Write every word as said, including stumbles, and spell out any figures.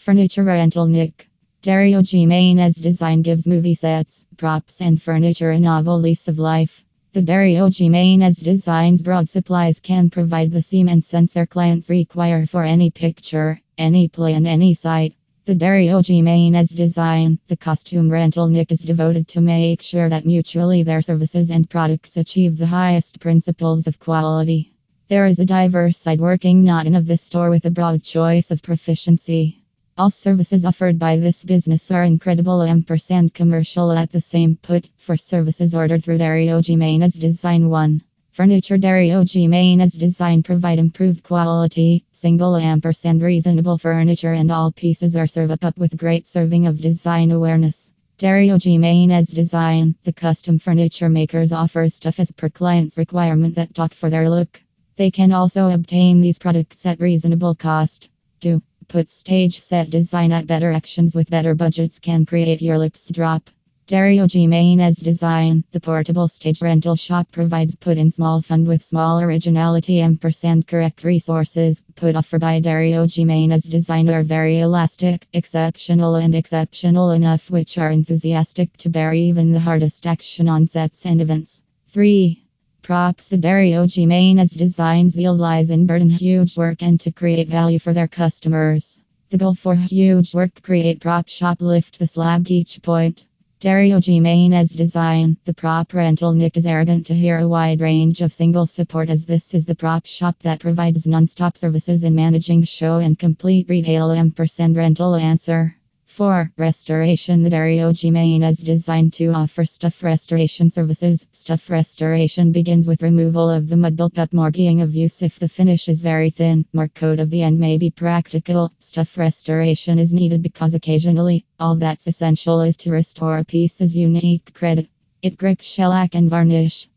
Furniture rental Nick. Dario Jimenez design gives movie sets, props, and furniture a novel lease of life. The Dario Jimenez Designs broad supplies can provide the seam and sense their clients require for any picture, any play, and any site. The Dario Jimenez Design, the costume rental Nick is devoted to make sure that mutually their services and products achieve the highest principles of quality. There is a diverse side working not in of this store with a broad choice of proficiency. All services offered by this business are incredible ampersand commercial at the same put for services ordered through Dario Jimenez Design one. Furniture Dario Jimenez Design provide improved quality, single ampersand reasonable furniture and all pieces are served up with great serving of design awareness. Dario Jimenez Design, the custom furniture makers offer stuff as per client's requirement that talk for their look. They can also obtain these products at reasonable cost. two. Put stage set design at better actions with better budgets can create your lips drop. Dario Jimenez Design, the portable stage rental shop provides put in small fund with small originality ampersand correct resources. Put offered by Dario Jimenez Design are very elastic, exceptional and exceptional enough which are enthusiastic to bear even the hardest action on sets and events. three. Props. The Dario Jimenez Designs deal lies in burden huge work and to create value for their customers. The goal for huge work create prop shop lift the slab each point. Dario Jimenez Design, the prop rental Nick is arrogant to hear a wide range of single support as this is the prop shop that provides non-stop services in managing show and complete retail ampersand rental answer. four. Restoration. The Dario Jimenez Design to offer stuff restoration services. Stuff restoration begins with removal of the mud built up marking of use if the finish is very thin. More coat of the end may be practical. Stuff restoration is needed because occasionally, all that's essential is to restore a piece's unique credit. It grip shellac and varnish.